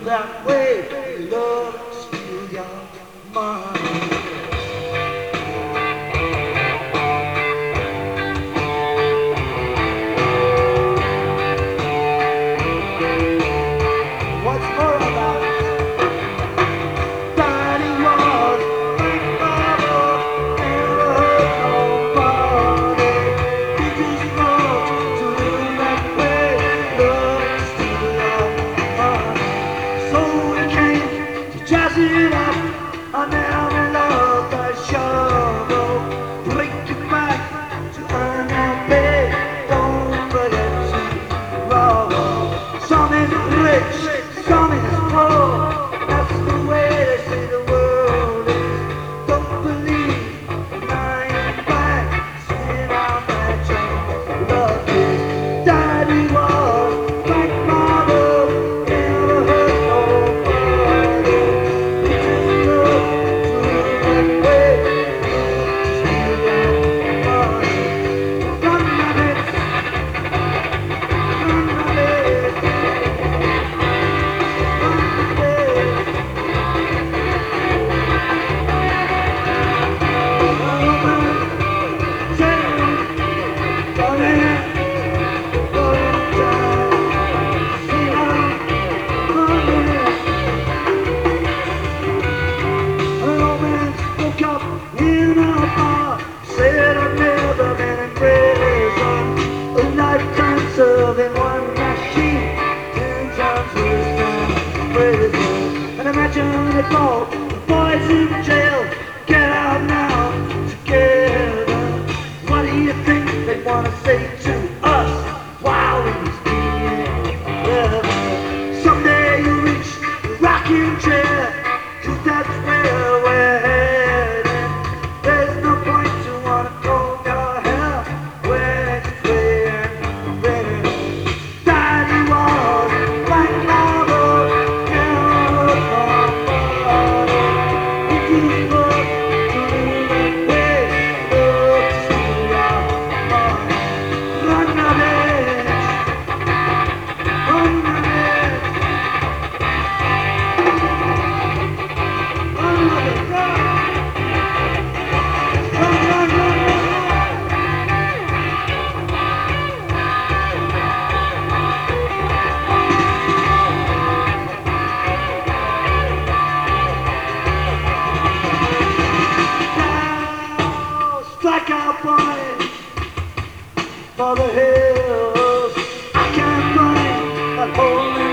that way. Love steal your mind. What's more about Daddy was like Mama, never hurt nobody. He just wants to live that way. Love steal your mind. So we came to jazz it up. I never loved that shovel. Break your back to earn your pay. Don't forget to roll. Some is rich, some is poor. That's the way they say the world is. Don't believe the 9 to 5. Sit on that train. Love is Daddy was like Mother, never hurt nobody. He just loved to live that way. Steal your money. Run of it, run of it, run of it. Serving one machine, 10 times worse than prison. And imagine it all, the boys in jail, get out now together. What do you think they want to say to us while he's being clever? Someday you'll reach the rocking chair, 'cause that's where we're headed. There's no point to want to comb your hair when it's clear and red. Daddy was like lava, never nobody. He just loved to live that way. Love to steal your money. Run of it, run of it, run of it, run, run, run, run, run, Now strike out running for the hills. I can't run that whole